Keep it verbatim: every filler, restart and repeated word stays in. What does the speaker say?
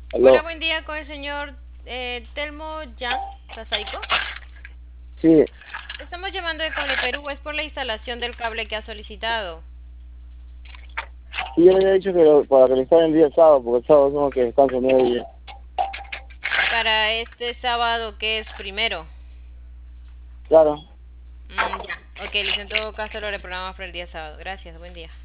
Hola, Aló. buen día con el señor eh, Telmo Jan Casaico. Sí, Estamos llamando de Cable Perú, es por la instalación del cable que ha solicitado. y yo le había dicho que lo- para realizar el día sábado, porque el sábado tengo que descanso mediodía. Para este sábado que es primero. Claro. Mm, ya, ok, listo, en todo caso lo reprogramamos para el día sábado. Gracias, buen día.